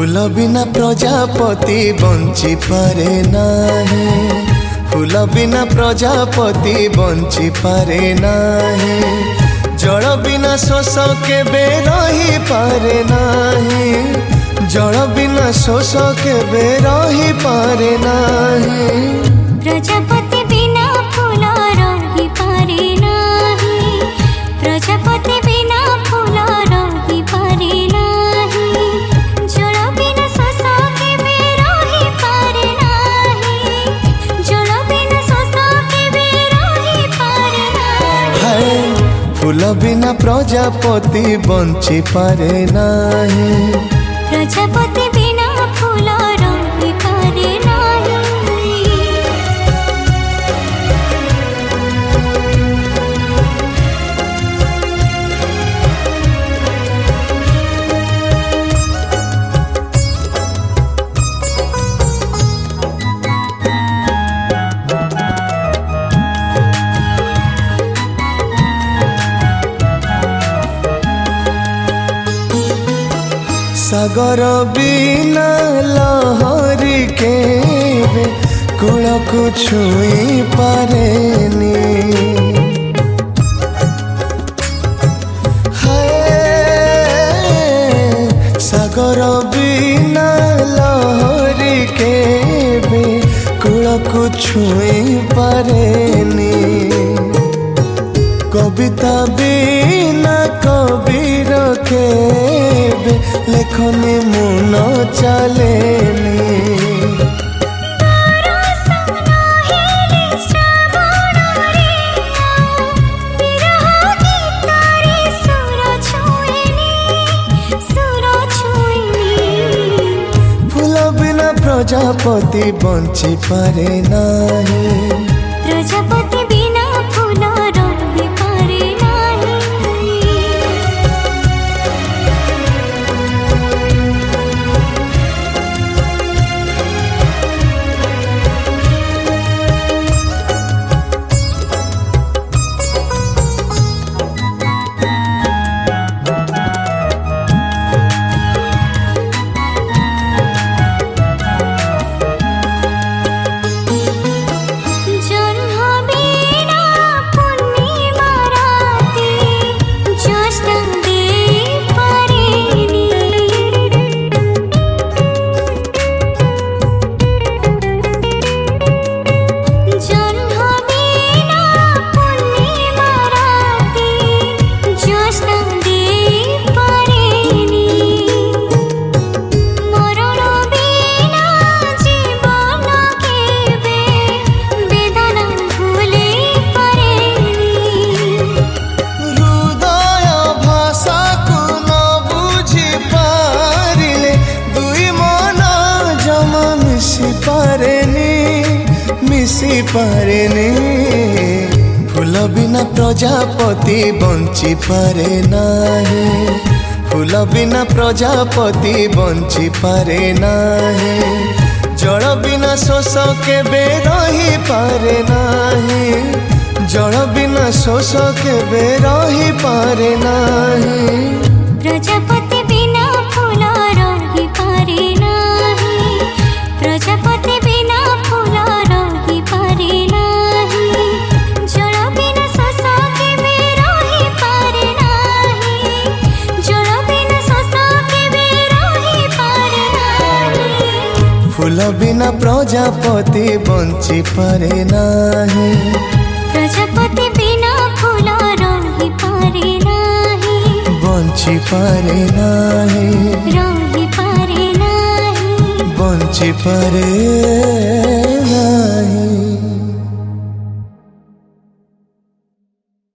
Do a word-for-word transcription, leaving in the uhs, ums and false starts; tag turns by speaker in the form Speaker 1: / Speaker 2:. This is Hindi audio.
Speaker 1: फूल बिना प्रजापति बंची पारे नाही, फूल बिना प्रजापति बंची पारे नाही, जल बिना शोष केबे रही पारे नाही, जल बिना शोष केबे रही पारे नाही।
Speaker 2: प्रजापति बिना फूल रही पारे नाही, प्रजापति बिना फूल रही पारे नाही, जल बिना शोष केबे रही पारे नाही, जल बिना शोष केबे रही पारे नाही।
Speaker 1: फूल बिना प्रजापति बंची पारे नाही,
Speaker 2: प्रजापति बिना फूल रही पारे नाही।
Speaker 1: सागर बिना लहरी केबे कूल को छुई पारेनी, सागर बिना लहरी केबे कूल को छुई पारेनी, कविता बिना कबीर केबे लेखनी मुन चलेनी। फूल बिना प्रजापति बंची पारे नाही,
Speaker 2: प्रजापति बिना फूल रही पारे नाही।
Speaker 1: मिसी पारेनी, फूल बिना प्रजापति बंची पारे नाही, फूल बिना प्रजापति बंची पारे नाही, जल बिना शोष केबे रही पारे नाही, जल बिना शोष केबे रही पारे नाही।
Speaker 2: प्रजापति बिना फूल रही पारे नाही, प्रजापति बिना फूल रही पारे नाही, जल बिना शोष केबे रही पारे नाही, जल बिना शोष केबे रही पारे नाही।
Speaker 1: फूल बिना प्रजापति बंची पारे नाही,
Speaker 2: प्रजापति बिना फूल रही पारे नाही,
Speaker 1: बंची पारे नाही,
Speaker 2: रही पारे नाही,
Speaker 1: बंची पारे।